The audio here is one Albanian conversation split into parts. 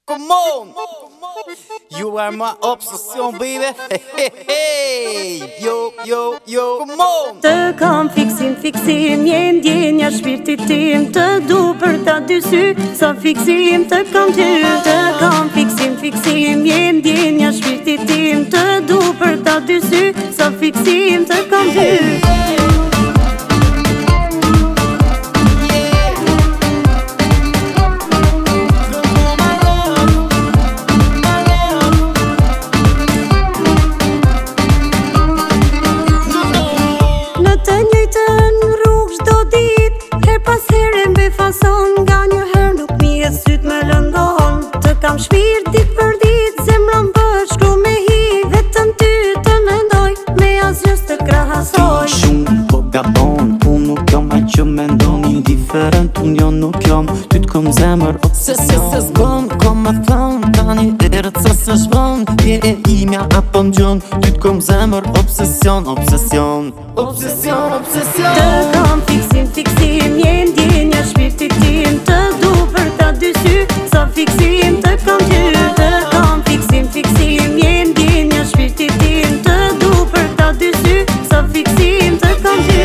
Come on, you are my obsession, baby. Hey, hey, hey. Yo, yo, yo, come on. Të kam fiksim, ndjenja shpirtit tim. Të du për ta dy sy, sa fiksim të kam ty. Të kam fiksim, ndjenja shpirtit tim. Të du për ta dy sy, sa fiksim të kam ty. Nga një herë nuk mi e syt me lëndon. Të kam shpirt dit për dit, zemra më bërë shkru me hi. Vetëm ty të mendoj, me asgjës të krahasoj. Shumë po gabon, unë nuk jom a që mendon. Indiferent, unë jo nuk jom, ty t'kom zemër obsesion. Se s'bon, kom më thon, tani erët se se shbon. Je e imja apo m'gjon, ty t'kom zemër obsesion. Obsesion. Të kam fiksim, ndjenja shpirtit tim. Të du për ta dy sy, sa fiksim të kam ty. Të kam fiksim, ndjenja shpirtit tim. Të du për ta dy sy, sa fiksim të kam ty.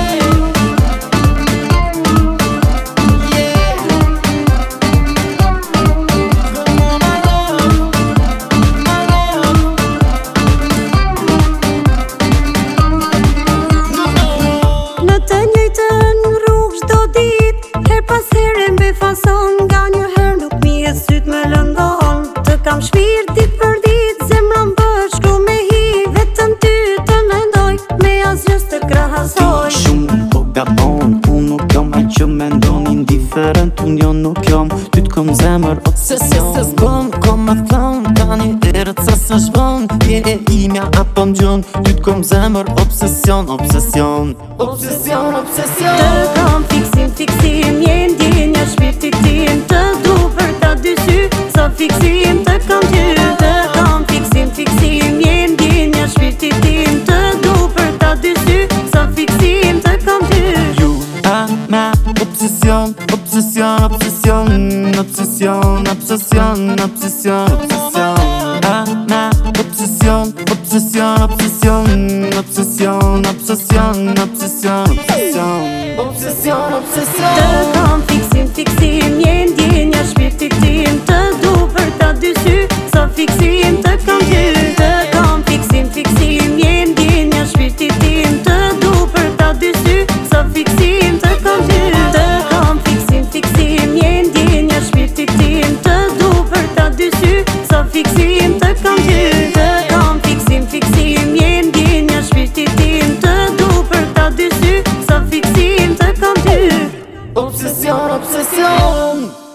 Nga një herë nuk mi e syt me lëndon. Të kam shpirt dit për dit, zemra më bërë shkru me hi. Vetëm ty të mendoj, me asgjës të krahasoj. Shumë po gabon, unë nuk jom a që mendon. Indiferent, unë jo nuk jom, ty t'kom zemër obsesion. Se s'bon, kom më thon, tani erët se se shbon. Je e imja apo m'gjon, ty t'kom zemër obsesion. Të kam fiksim, ndjenja shpirtit tim. Të du për ta dy sy, sa fiksim të kam ty. Të kam fiksim, ndjenja shpirtit tim. Të du për ta dy sy, sa fiksim të kam ty. You are my obsession. Të kam fiksim, ndjenja shpirtit tim. Të du për ta dy sy, sa fiksim të kam ty. Të kam fiksim, ndjenja shpirtit tim. Të du për ta dy sy, sa fiksim të kam ty. Të kam fiksim, ndjenja shpirtit tim. Të du për ta dy sy, sa fiksim të kam ty. Të kam fiksim, ndjenja shpirtit tim. Të du për ta dy sy, sa fiksim të kam ty. Obsesion